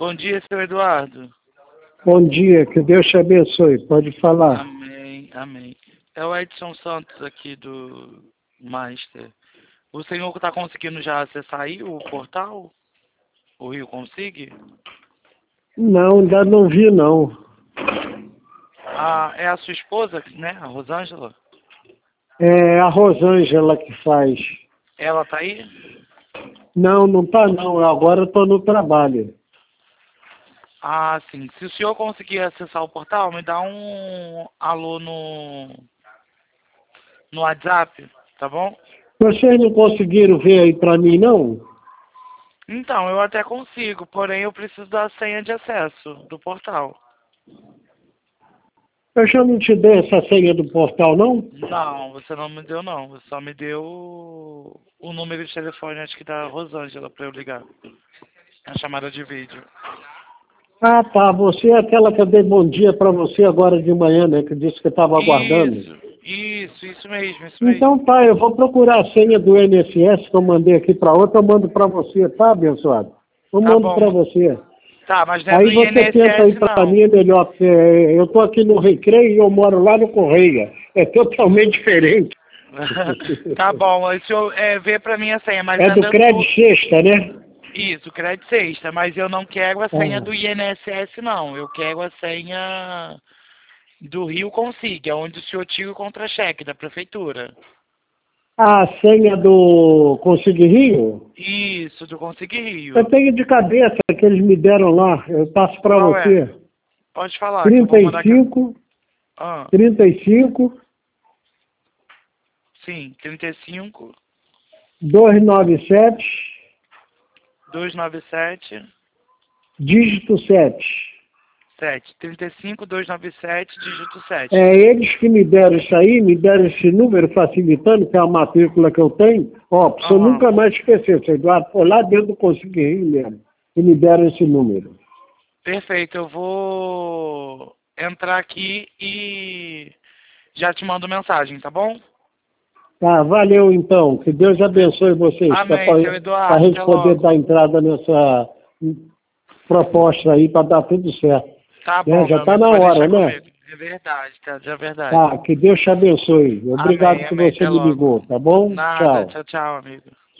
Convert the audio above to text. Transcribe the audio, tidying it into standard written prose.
Bom dia, seu Eduardo. Bom dia, que Deus te abençoe. Pode falar. Amém, amém. É o Edson Santos aqui do Master. O senhor está conseguindo já acessar aí o portal? O Rio Consigue? Não, ainda não vi, não. Ah, é a sua esposa, né? A Rosângela? É a Rosângela que faz. Ela tá aí? Não, não tá não. Agora eu tô no trabalho. Ah, sim. Se o senhor conseguir acessar o portal, me dá um alô no WhatsApp, tá bom? Vocês não conseguiram ver aí pra mim, não? Então, eu até consigo, porém eu preciso da senha de acesso do portal. Eu já não te dei essa senha do portal, não? Não, você não me deu não. Você só me deu o número de telefone, acho que da Rosângela, pra eu ligar. A chamada de vídeo. Ah, tá. Você é aquela que eu dei bom dia pra você agora de manhã, né? Que disse que estava aguardando. Isso mesmo, isso Então mesmo. tá, eu vou procurar a senha do INSS que eu mandei aqui pra outra, eu mando pra você, tá, abençoado? Eu Tá mando pra bom. você. Tá, mas não é do Aí você tenta aí INSS para não. mim é melhor, porque eu estou aqui no Recreio e eu moro lá no Correia. É totalmente diferente. Tá bom, aí o senhor vê pra mim a senha, mas É não é do Crédito Sexta, né? Isso, crédito sexta, mas eu não quero a senha Ah. do INSS não. Eu quero a senha do Rio Consiga, onde o senhor tira o contra-cheque da prefeitura. A senha do Consigue Rio? Isso, do Consiga Eu Rio. tenho de cabeça que eles me deram lá. Eu passo para Qual é? você. Pode falar, que eu vou mandar aqui. 35, Ah, 35, sim, 35 297, 297 dígito 7. 7. 35 297, dígito 7. É eles que me deram isso aí, me deram esse número facilitando, que é a matrícula que eu tenho. Ó, pra você Aham. nunca mais esquecer, seu Eduardo, foi lá dentro do Consigo Rio mesmo, e me deram esse número. Perfeito, eu vou entrar aqui e já te mando mensagem, tá bom? Tá, valeu então, que Deus abençoe vocês, que é Amém, seu para a Eduardo. gente Até poder logo. dar entrada nessa proposta aí para dar tudo certo. Tá Né? bom, Já meu está amigo, na pode hora, deixar né? comigo. É verdade, tá? É verdade. Tá, que Deus te abençoe. Obrigado Amém, que amém. você Até me logo. ligou, tá bom? Nada. Tchau. Tchau, tchau, amigo.